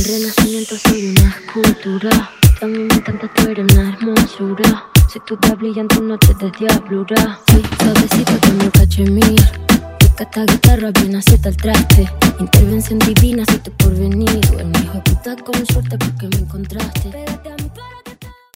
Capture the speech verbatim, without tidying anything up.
renacimiento soy una escultura. A mí me encanta, tú eres una hermosura. Si tú te brillas en tu noche de diablura. Sí, suavecito como el cachemir. Pica esta guitarra bien acierta el traste. Intervención divina, soy tu porvenir. El hijo de puta con suerte porque me encontraste. Pégate a mi cara.